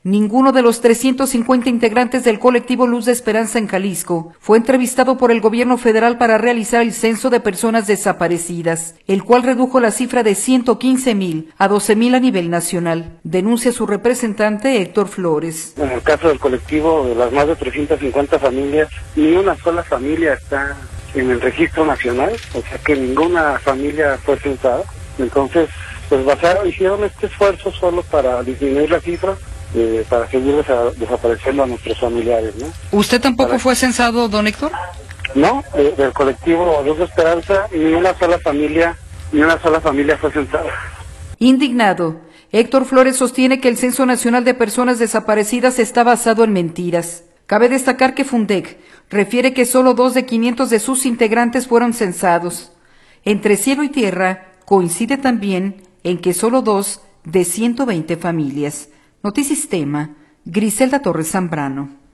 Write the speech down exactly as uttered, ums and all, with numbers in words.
Ninguno de los trescientos cincuenta integrantes del colectivo Luz de Esperanza en Jalisco fue entrevistado por el gobierno federal para realizar el censo de personas desaparecidas, el cual redujo la cifra de ciento quince mil a doce mil a nivel nacional, denuncia su representante Héctor Flores. En el caso del colectivo, de las más de trescientas cincuenta familias, ni una sola familia está en el registro nacional, o sea que ninguna familia fue censada. Entonces, pues basaron, hicieron este esfuerzo solo para disminuir la cifra, Eh, para seguir desa desapareciendo a nuestros familiares, ¿no? ¿Usted tampoco para... fue censado, don Héctor? No, de, del colectivo Luz de Esperanza, ni una sola familia, ni una sola familia fue censada. Indignado, Héctor Flores sostiene que el Censo Nacional de Personas Desaparecidas está basado en mentiras. Cabe destacar que Fundec refiere que solo dos de quinientos de sus integrantes fueron censados. Entre cielo y tierra coincide también en que solo dos de ciento veinte familias. Notisistema, Griselda Torres Zambrano.